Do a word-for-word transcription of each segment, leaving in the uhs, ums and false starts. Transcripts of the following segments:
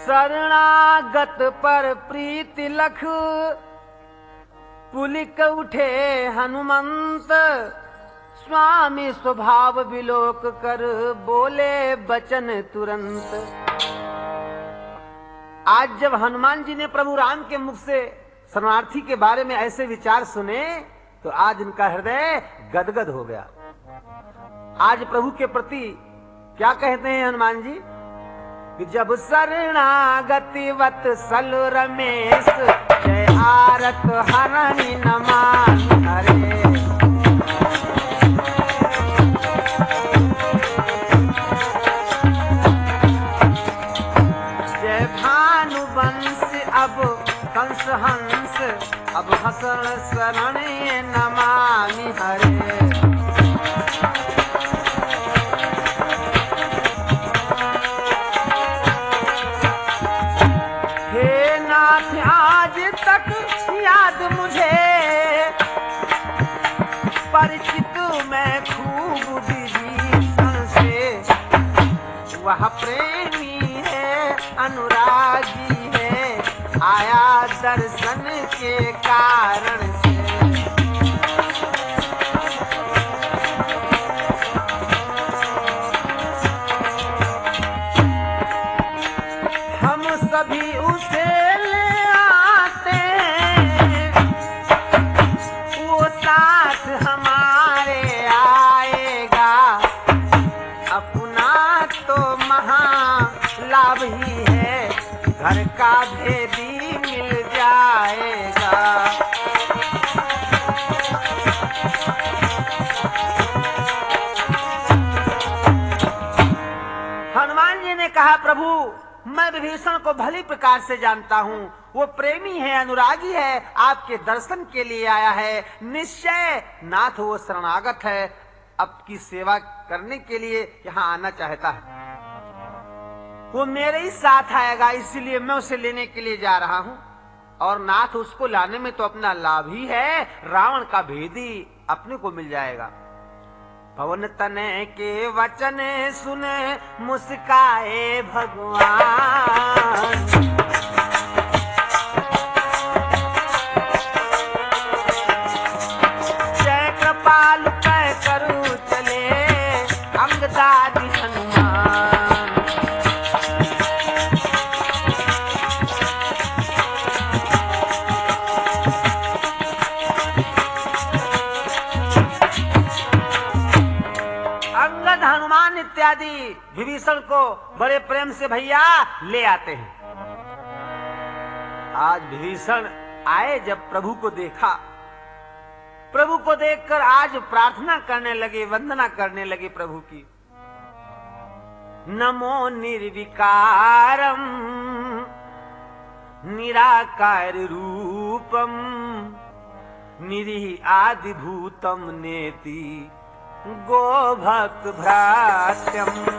शरणागत पर प्रीति लख पुलिक उठे हनुमंत। स्वामी स्वभाव विलोक कर बोले बचन तुरंत। आज जब हनुमान जी ने प्रभु राम के मुख से शरणार्थी के बारे में ऐसे विचार सुने तो आज इनका हृदय गदगद हो गया। आज प्रभु के प्रति क्या कहते हैं हनुमान जी कि जब शरणागति वत सल रमेश जय आरत हरणी नमान हरे। जय भानुवंश अब कंस हंस अब हसन शरण नमामि हरे। आज तक याद मुझे परिचित मैं खूब विभीषण से। वह प्रेमी है अनुरागी है आया दर्शन के कारण से। हम सभी उसे लाभ ही है घर का भेदी मिल जाएगा। हनुमान जी ने कहा प्रभु मैं विभीषण को भली प्रकार से जानता हूँ। वो प्रेमी है अनुरागी है आपके दर्शन के लिए आया है। निश्चय नाथ वो शरणागत है आपकी सेवा करने के लिए यहाँ आना चाहता है। वो मेरे ही साथ आएगा इसलिए मैं उसे लेने के लिए जा रहा हूँ। और नाथ उसको लाने में तो अपना लाभ ही है। रावण का भेदी अपने को मिल जाएगा। पवन तने के वचन सुने मुस्काए भगवान। जय कृपाल कह करूं चले अंगदादी हनुमान। हनुमान इत्यादि विभीषण को बड़े प्रेम से भैया ले आते हैं। आज विभीषण आए जब प्रभु को देखा, प्रभु को देखकर आज प्रार्थना करने लगे वंदना करने लगे प्रभु की। नमो निर्विकारम निराकार रूपम निरीह आदिभूतम नेति गोभक्त भ्रात्यम।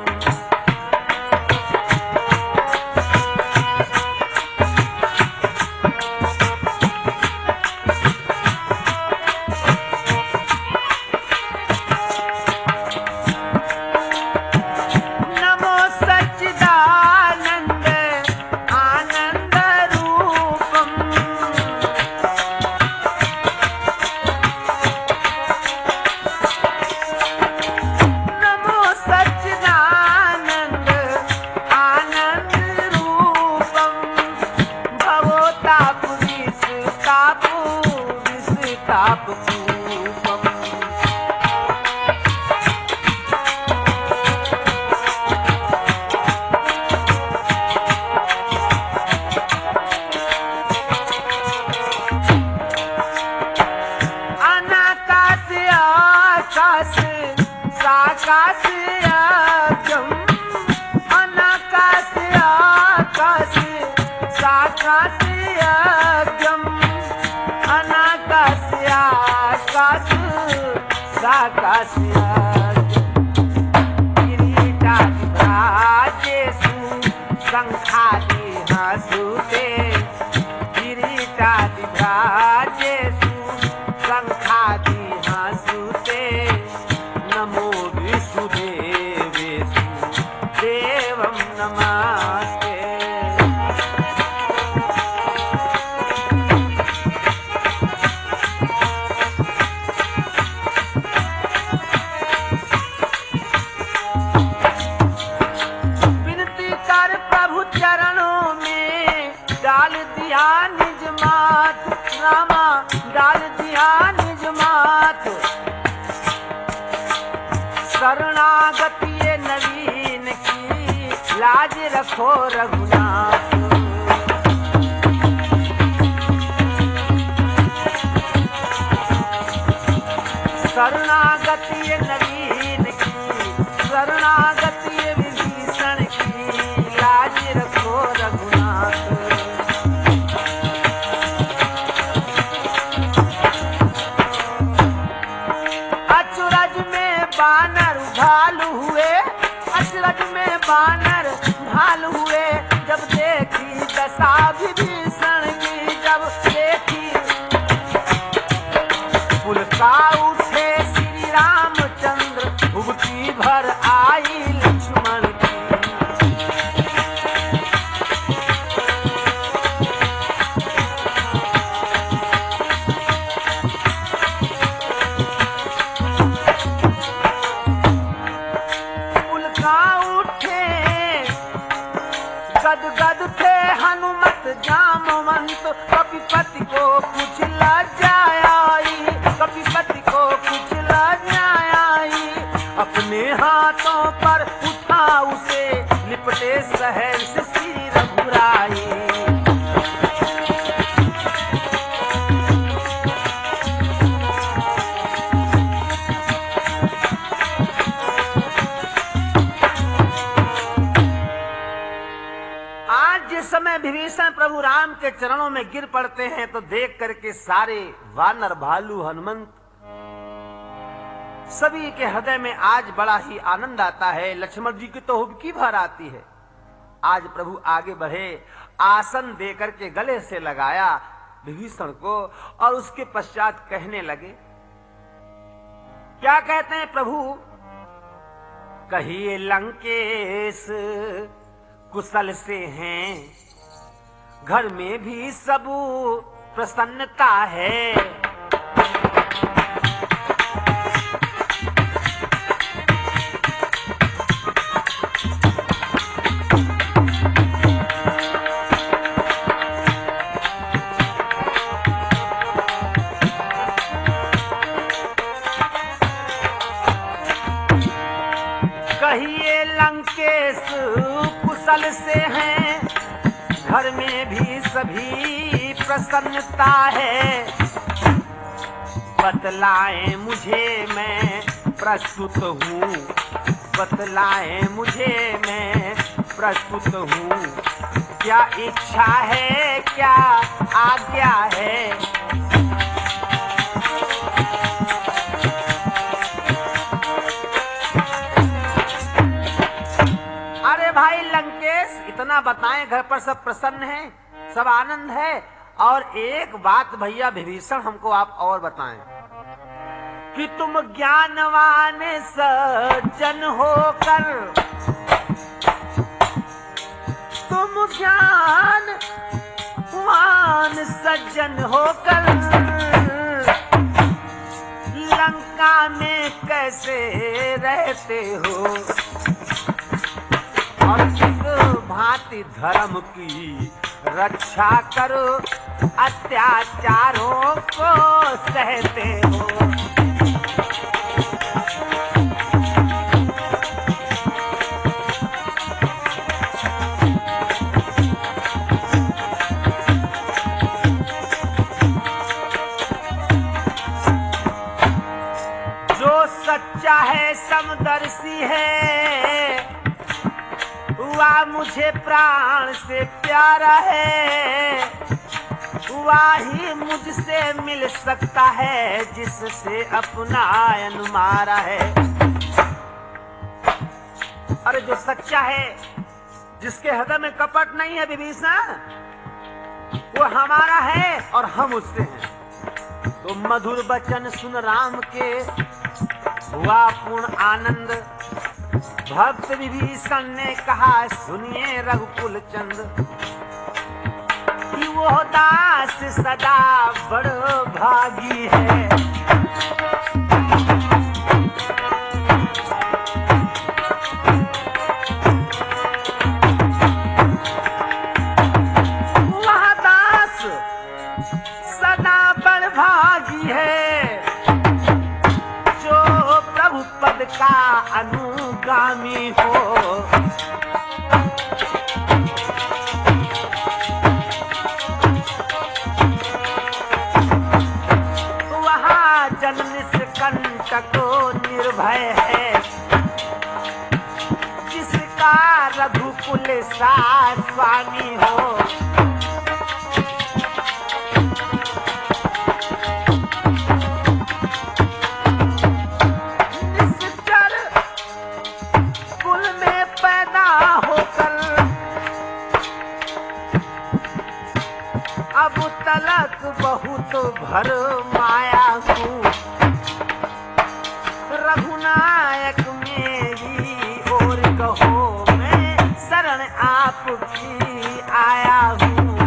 देवम नमस्ते। रामा डाल दिया निज मात। शरणागति ये नवीन की लाज रखो रघुनाथ। शरणागति ये नवीन की, शरणागति ये विभीषण की लाज रखो रघुनाथ। अचरज में बानर भालू हुए, अचरज में बानर भालू हुए, जब देखी दशा विभीषण की, जब देखी पुलका उठे श्री रामचंद्र, उबकी भर आई लक्ष्मण की। पुलका उठे गदगद थे हनुमत जामवंत, कपिपति को कुछ लज्जा आई, कपिपति को कुछ लज्जा आई। अपने हाथों पर उठा उसे, लिपटे सहर्ष श्री रघुराई। आज जिस समय विभीषण प्रभु राम के चरणों में गिर पड़ते हैं तो देख करके सारे वानर भालू हनुमंत सभी के हृदय में आज बड़ा ही आनंद आता है। लक्ष्मण जी की तो हुबकी भर आती है। आज प्रभु आगे बढ़े, आसन दे करके गले से लगाया विभीषण को और उसके पश्चात कहने लगे। क्या कहते हैं प्रभु? कहिए लंकेश कुशल से हैं, घर में भी सब प्रसन्नता है। कहिए लंकेश कुशल से हैं, घर में भी सभी प्रसन्नता है। बतलाएं मुझे मैं प्रस्तुत हूँ, बतलाएं मुझे मैं प्रस्तुत हूँ। क्या इच्छा है, क्या आज्ञा है? अरे भाई लंकेश, इतना बताएं, घर पर सब प्रसन्न हैं, सब आनंद है। और एक बात भैया विभीषण हमको आप और बताएं कि तुम ज्ञानवान सज्जन होकर, तुम ज्ञानवान सज्जन होकर लंका में कैसे रहते हो, और किस भांति धर्म की रक्षा करो, अत्याचारों को सहते हो। जो सच्चा है समदर्शी है, वह मुझे प्राण से प्यारा है। वह ही मुझसे मिल सकता है जिससे अपना आयन मारा है। अरे जो सच्चा है, जिसके हृदय में कपट नहीं है विभीषण, वो हमारा है और हम उससे हैं। तो मधुर वचन सुन राम के हुआ पूर्ण आनंद। भक्त विभीषण ने कहा, सुनिए रघुकुल चंद, कि वो दास सदा बड़ भागी है। वह दास सदा कुल सा स्वामी हो। निश्चर कुल में पैदा होकर अब तलक बहुत भर माया हूँ। रघुनायक मेरी ओर कहो मैं शरण आपकी आया हूँ।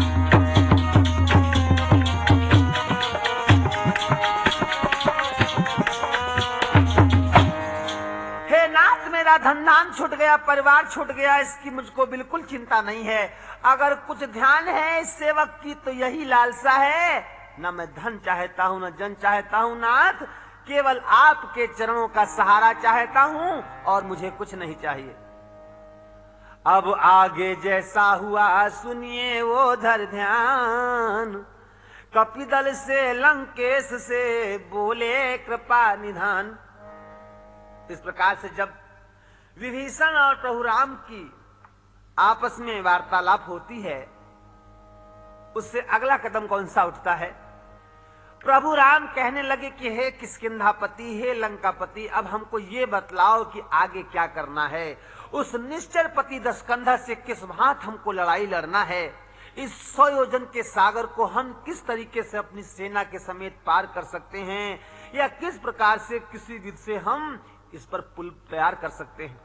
हे नाथ, मेरा धनदान छूट गया, परिवार छूट गया, इसकी मुझको बिल्कुल चिंता नहीं है। अगर कुछ ध्यान है इस सेवक की तो यही लालसा है, न मैं धन चाहता हूँ न जन चाहता हूँ नाथ, केवल आपके चरणों का सहारा चाहता हूँ और मुझे कुछ नहीं चाहिए। अब आगे जैसा हुआ सुनिए वो धर ध्यान। कपिदल से लंकेश से बोले कृपा निधान। इस प्रकार से जब विभीषण और प्रभु राम की आपस में वार्तालाप होती है, उससे अगला कदम कौन सा उठता है? प्रभु राम कहने लगे कि हे किष्किंधापति, हे लंकापति, अब हमको ये बतलाओ कि आगे क्या करना है। उस निश्चर पति दशकंधा से किस भांत हमको लड़ाई लड़ना है। इस सौ योजन के सागर को हम किस तरीके से अपनी सेना के समेत पार कर सकते हैं, या किस प्रकार से किसी विधि से हम इस पर पुल तैयार कर सकते हैं।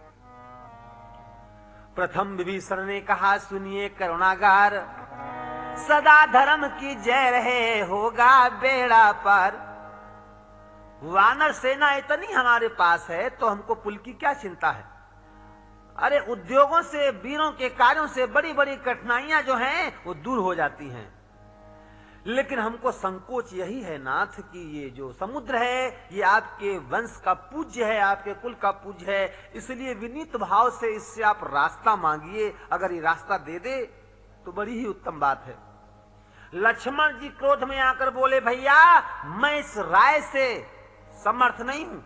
प्रथम विभीषण ने कहा, सुनिए करुणागार, सदा धर्म की जय रहे, होगा बेड़ा पार। वानर सेना इतनी हमारे पास है तो हमको पुल की क्या चिंता है। अरे उद्योगों से, वीरों के कार्यों से बड़ी बड़ी कठिनाइयां जो हैं वो दूर हो जाती हैं। लेकिन हमको संकोच यही है नाथ कि ये जो समुद्र है ये आपके वंश का पूज्य है, आपके कुल का पूज्य है, इसलिए विनीत भाव से इससे आप रास्ता मांगिए। अगर ये रास्ता दे दे तो बड़ी ही उत्तम बात है। लक्ष्मण जी क्रोध में आकर बोले, भैया मैं इस राय से समर्थ नहीं हूं।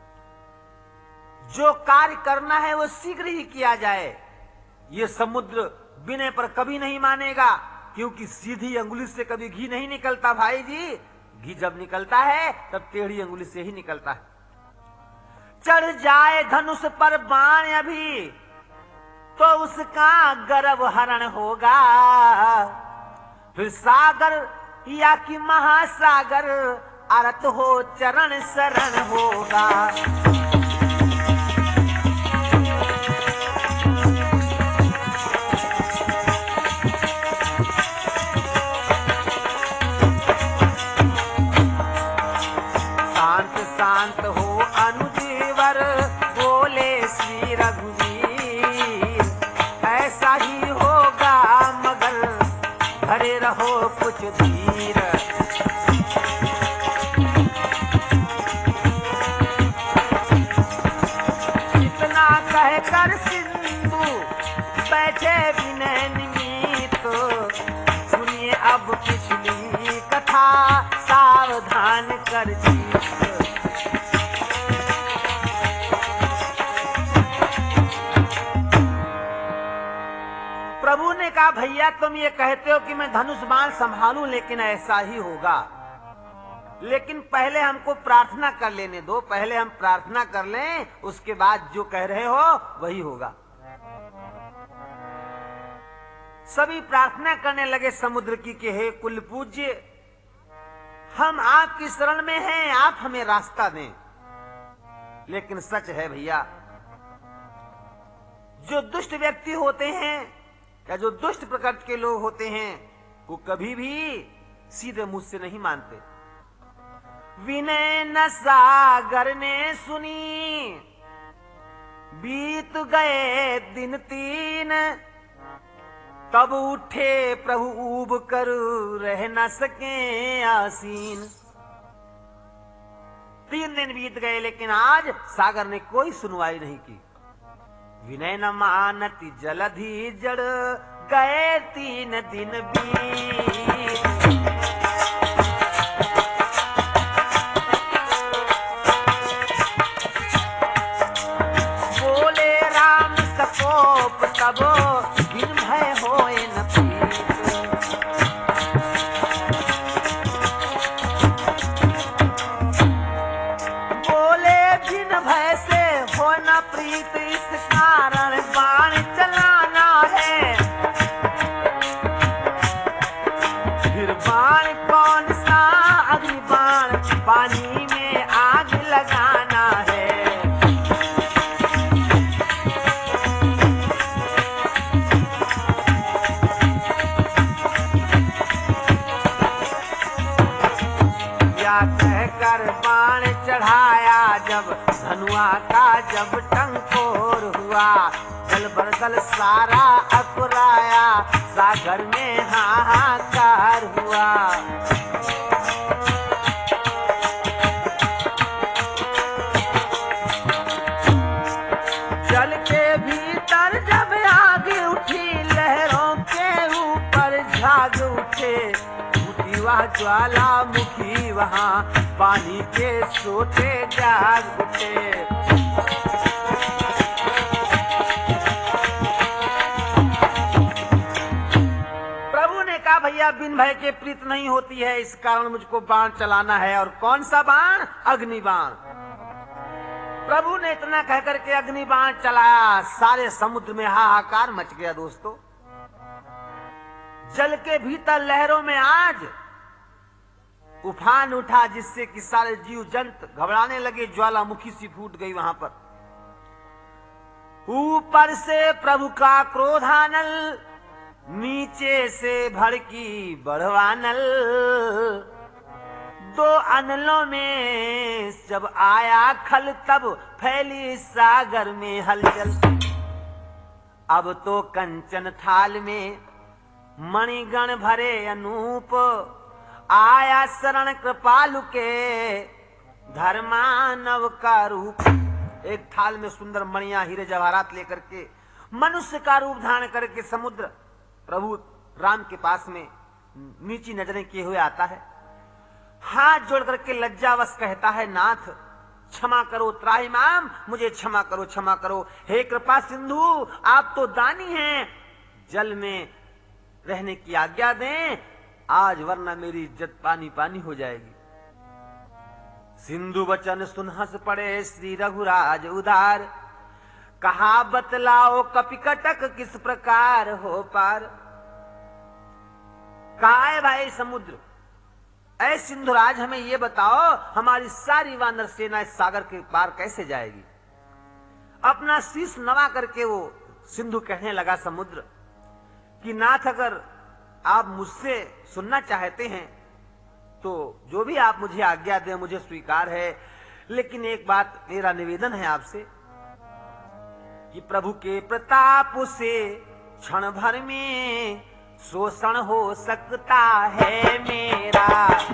जो कार्य करना है वो शीघ्र ही किया जाए। ये समुद्र विनय पर कभी नहीं मानेगा, क्योंकि सीधी अंगुली से कभी घी नहीं निकलता भाई जी। घी जब निकलता है तब टेढ़ी अंगुली से ही निकलता है। चढ़ जाए धनुष पर बाण अभी तो उसका गर्भ हरण होगा। फिर सागर या कि महासागर अरत हो चरण शरण होगा। शांत शांत हो अनुजीवर, बोले श्री रघुवीर, ऐसा ही होगा मगर धरे रहो कुछ धीर। इतना कहकर सिंधु बैठे विनय निमित, सुनिए अब पिछली कथा सावधान कर जी। प्रभु ने कहा, भैया तुम ये कहते हो कि मैं धनुष बाण संभालूं, लेकिन ऐसा ही होगा। लेकिन पहले हमको प्रार्थना कर लेने दो, पहले हम प्रार्थना कर लें, उसके बाद जो कह रहे हो वही होगा। सभी प्रार्थना करने लगे समुद्र की कि हे कुल पूज्य, हम आपकी शरण में हैं, आप हमें रास्ता दें। लेकिन सच है भैया, जो दुष्ट व्यक्ति होते हैं या जो दुष्ट प्रकृति के लोग होते हैं वो कभी भी सीधे मुझ से नहीं मानते। विनय न सागर ने सुनी, बीत गए दिन तीन, तब उठे प्रभु ऊब कर रह न सके आसीन। तीन दिन बीत गए लेकिन आज सागर ने कोई सुनवाई नहीं की। विनय न मानती जलधि जड़, गए तीन दिन बीत। बोले राम सकोप तब पर बाण चढ़ाया जब धनुआ का जब टंकोर हुआ, जल बरसल सारा अकुराया, सागर में हाहाकार हुआ। जल के भीतर जब आग उठी, लहरों के ऊपर झाग उठे, उठी वह ज्वालामुखी वहां, पानी के सोते जाग उठे। प्रभु ने कहा भैया बिन भय के प्रीत नहीं होती है, इस कारण मुझको बाण चलाना है। और कौन सा बाण? अग्नि बाण। प्रभु ने इतना कहकर के अग्नि बाण चलाया, सारे समुद्र में हाहाकार मच गया। दोस्तों, जल के भीतर लहरों में आज उफान उठा, जिससे कि सारे जीव जंत घबराने लगे, ज्वालामुखी सी फूट गई वहां पर। ऊपर से प्रभु का क्रोधानल, नीचे से भड़की बढ़वानल, दो अनलों में जब आया खल, तब फैली सागर में हलचल। अब तो कंचन थाल में मणिगण भरे अनूप, आया शरण कृपालु के धर्मानव का रूप। एक थाल में सुंदर मणियां हीरे जवाहरात लेकर के मनुष्य का रूप धारण करके समुद्र प्रभु राम के पास में नीची नजरें किए हुए आता है। हाथ जोड़ करके लज्जावश कहता है, नाथ क्षमा करो, त्राहिमाम मुझे क्षमा करो, क्षमा करो। हे कृपा सिंधु, आप तो दानी हैं, जल में रहने की आज्ञा दें आज, वरना मेरी इज्जत पानी पानी हो जाएगी। सिंधु वचन सुन हंस पड़े श्री रघुराज उदार, कहा बतलाओ कपिकटक किस प्रकार हो पार। कहा है भाई समुद्र, ऐ सिंधुराज हमें ये बताओ, हमारी सारी वानर सेना इस सागर के पार कैसे जाएगी। अपना शीश नवा करके वो सिंधु कहने लगा समुद्र कि नाथ, अगर आप मुझसे सुनना चाहते हैं तो जो भी आप मुझे आज्ञा दें मुझे स्वीकार है, लेकिन एक बात मेरा निवेदन है आपसे कि प्रभु के प्रताप से क्षण भर में शोषण हो सकता है मेरा।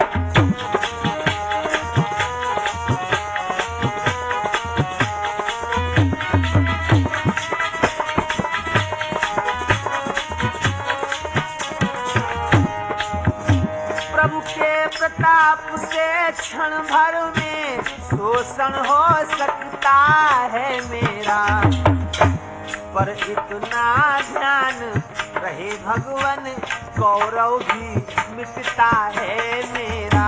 प्रभु के प्रताप से क्षण भर में शोषण हो सकता है मेरा, पर इतना ध्यान रहे भगवन गौरव भी मिटता है मेरा।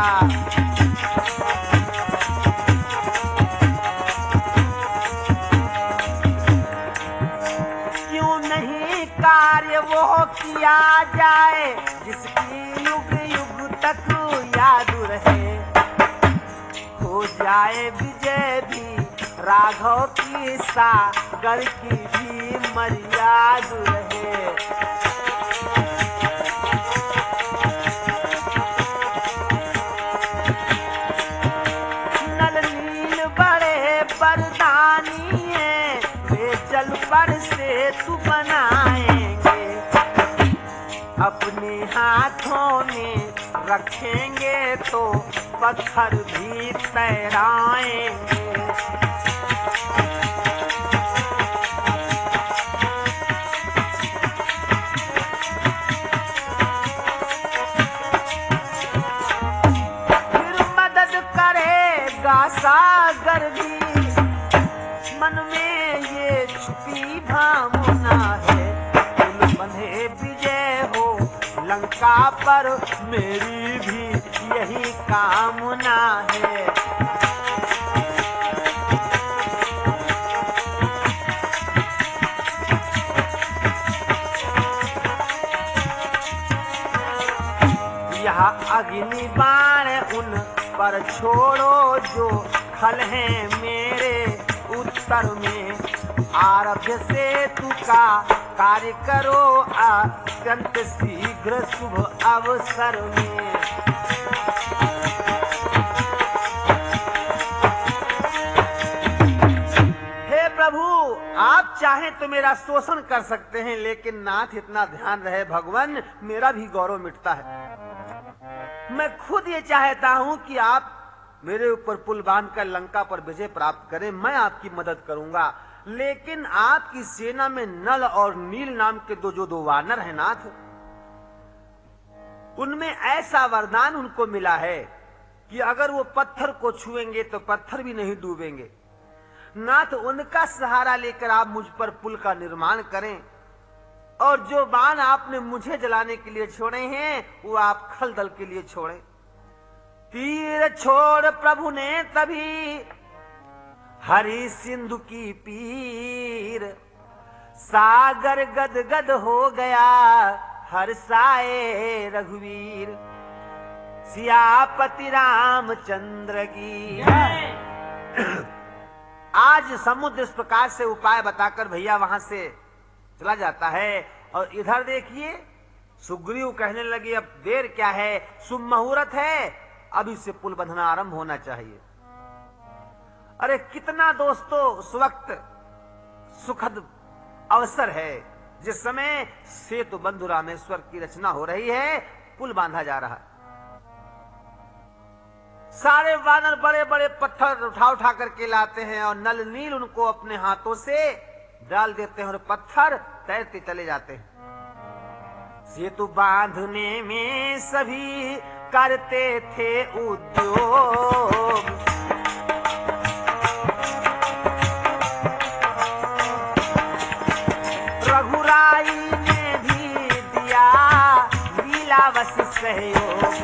क्यों नहीं कार्य वो किया जाए जिसकी युग युग तक याद रहे, हो जाए विजय भी राघव की सागर की भी मर्याद रहे। नल नील बड़े बरदानी है, वे जल पर से तू बनाएंगे, अपने हाथों में रखेंगे तो पत्थर भी तैराएंगे। सागर भी मन में ये छुपी भावना है, कुल बंधे विजय हो लंका पर मेरी भी यही कामना है। यह अग्नि बाण उन पर छोड़ो जो खल हैं मेरे उत्तर में, आरभ्य से तू का कार्य करो अत्यंत शीघ्र शुभ अवसर में। चाहें तो मेरा शोषण कर सकते हैं, लेकिन नाथ इतना ध्यान रहे भगवान, मेरा भी गौरव मिटता है। मैं खुद ये चाहता हूं कि आप मेरे ऊपर पुल बांधकर लंका पर विजय प्राप्त करें, मैं आपकी मदद करूंगा। लेकिन आपकी सेना में नल और नील नाम के दो जो दो वानर हैं नाथ, उनमें ऐसा वरदान उनको मिला है कि अगर वो पत्थर को छुएंगे तो पत्थर भी नहीं डूबेंगे। नाथ उनका सहारा लेकर आप मुझ पर पुल का निर्माण करें, और जो बाण आपने मुझे जलाने के लिए छोड़े हैं वो आप खलदल के लिए छोड़ें। तीर छोड़ प्रभु ने तभी हरि सिंधु की पीर, सागर गद गद हो गया हर्षाए रघुवीर, सियापति रामचंद्र की। आज समुद्र इस प्रकार से उपाय बताकर भैया वहां से चला जाता है, और इधर देखिए सुग्रीव कहने लगे अब देर क्या है, शुभ मुहूर्त है, अभी से पुल बंधना आरंभ होना चाहिए। अरे कितना दोस्तों उस वक्त सुखद अवसर है जिस समय सेतु बंधु रामेश्वर की रचना हो रही है, पुल बांधा जा रहा है। सारे वानर बड़े बड़े पत्थर उठा उठा करके लाते हैं और नल नील उनको अपने हाथों से डाल देते हैं और पत्थर तैरते चले जाते हैं। सेतु बांधने में सभी करते थे उद्योग, रघुराई ने भी दिया लीलावश सहयोग।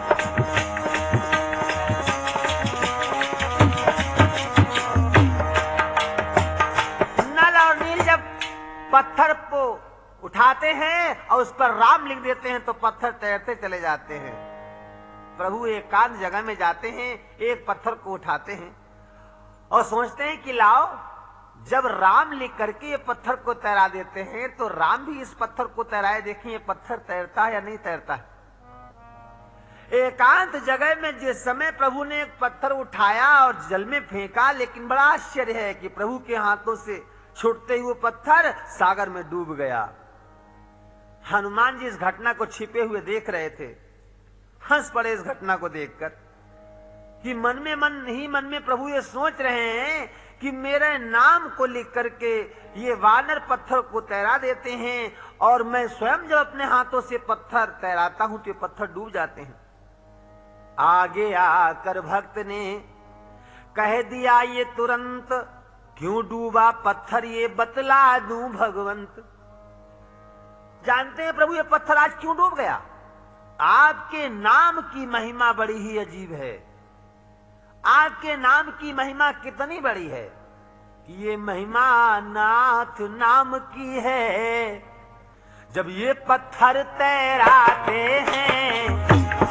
पत्थर को उठाते हैं और उस पर राम लिख देते हैं तो पत्थर तैरते चले जाते हैं। प्रभु एकांत जगह में जाते हैं, एक पत्थर को उठाते हैं और सोचते हैं कि लाओ, जब राम लिख करके ये पत्थर को तैरा देते हैं तो राम भी इस पत्थर को तैराए, देखें ये पत्थर तैरता है या नहीं तैरता है। एकांत जगह में जिस समय प्रभु ने एक पत्थर उठाया और जल में फेंका, लेकिन बड़ा आश्चर्य है कि प्रभु के हाथों से छूटते हुए पत्थर सागर में डूब गया। हनुमान जी इस घटना को छिपे हुए देख रहे थे, हंस पड़े इस घटना को देखकर कि मन में मन ही मन में प्रभु ये सोच रहे हैं कि मेरे नाम को लिख करके ये वानर पत्थर को तैरा देते हैं, और मैं स्वयं जब अपने हाथों से पत्थर तैराता हूं तो ये पत्थर डूब जाते हैं। आगे आकर भक्त ने कह दिया ये तुरंत, क्यों डूबा पत्थर ये बतला दूं भगवंत। जानते हैं प्रभु ये पत्थर आज क्यों डूब गया? आपके नाम की महिमा बड़ी ही अजीब है। आपके नाम की महिमा कितनी बड़ी है कि ये महिमा नाथ नाम की है। जब ये पत्थर तैराते हैं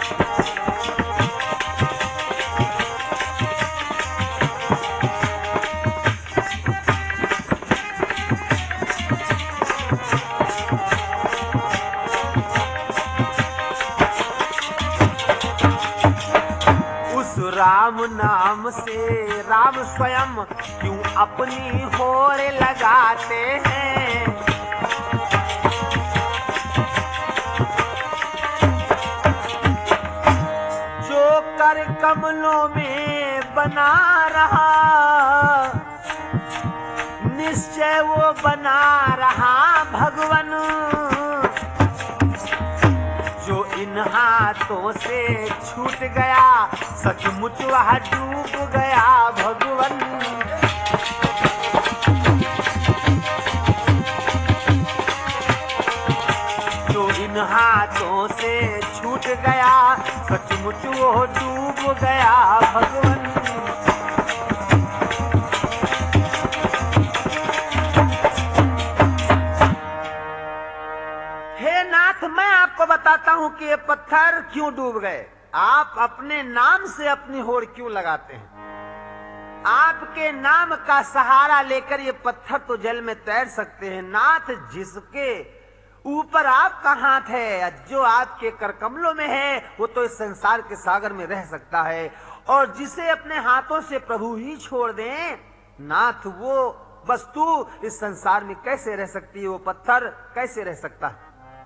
राम नाम से राम स्वयं क्यों अपनी होर लगाते हैं। जो कर कमलों में बना रहा निश्चय वो बना रहा भगवन। जो इन हाथों से छूट गया सचमुच वह डूब गया भगवन। जो इन हाथों से छूट गया सचमुच वो डूब गया भगवन। हे नाथ, मैं आपको बताता हूं कि ये पत्थर क्यों डूब गए। आप अपने नाम से अपनी होड़ क्यों लगाते हैं? आपके नाम का सहारा लेकर ये पत्थर तो जल में तैर सकते हैं। नाथ, जिसके ऊपर आपका हाथ है, जो आपके करकमलों में है, वो तो इस संसार के सागर में रह सकता है, और जिसे अपने हाथों से प्रभु ही छोड़ दें नाथ, वो वस्तु इस संसार में कैसे रह सकती है, वो पत्थर कैसे रह सकता है।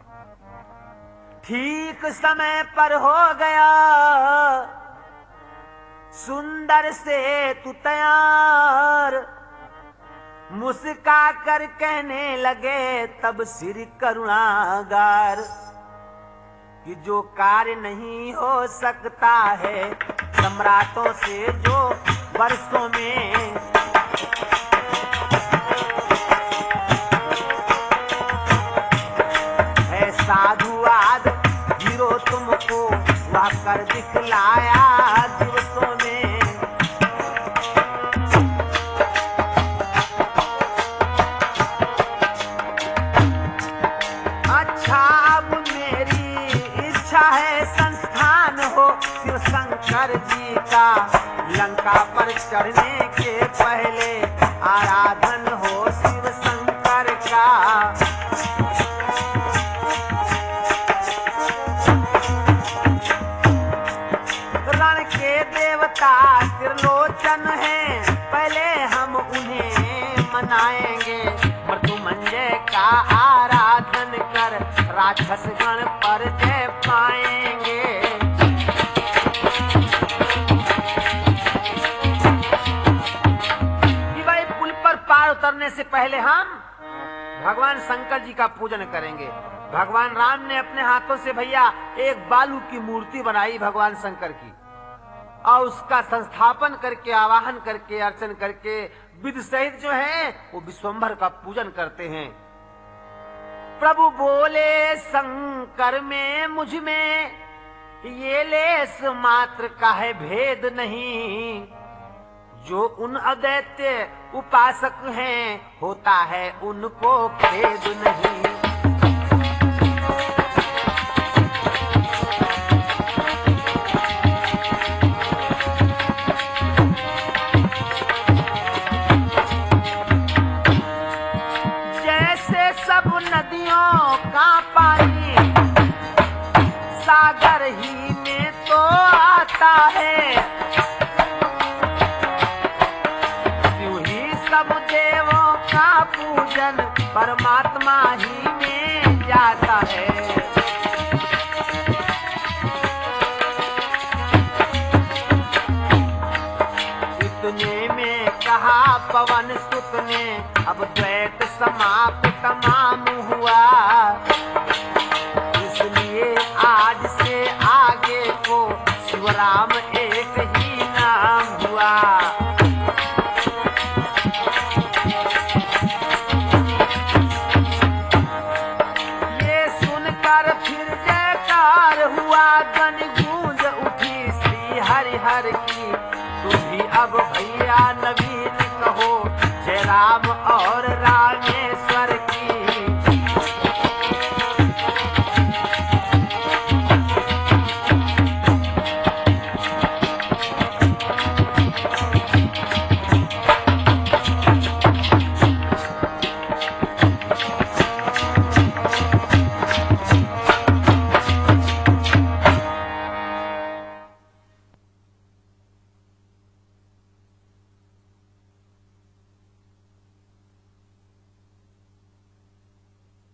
ठीक समय पर हो गया सुंदर से तू तैयार, मुस्का कर कहने लगे तब सिर करुणागार कि जो कार्य नहीं हो सकता है सम्राटों से जो वर्षों में, है साधुवाद हीरो तुमको वह कर दिखलाया दिवसों में। अच्छा अब मेरी इच्छा है संस्थान हो शिव शंकर जी का, लंका पर चढ़ने के पहले आराधन हो शिव शंकर का। रण के देवता त्रिलोचन हैं, पहले हम उन्हें मनाएंगे। मृत्युंजय का आराधन कर राक्षस गण पर जय पाएंगे। उतरने से पहले हम भगवान शंकर जी का पूजन करेंगे। भगवान राम ने अपने हाथों से भैया एक बालू की मूर्ति बनाई भगवान शंकर की, और उसका संस्थापन करके आवाहन करके अर्चन करके विधि सहित जो है वो विश्वम्भर का पूजन करते हैं। प्रभु बोले शंकर में मुझ में ये लेस मात्र का है भेद नहीं, जो उन अद्वैत उपासक हैं होता है उनको खेद नहीं। जैसे सब नदियों का पानी सागर ही में तो आता है, सब देवों का पूजन परमात्मा ही में जाता है। इतने में कहा पवन सुत ने अब द्वैत समाप्त तमाम हुआ, इसलिए आज से आगे को शिवराम एक ही नाम हुआ। फिर जयकार हुआ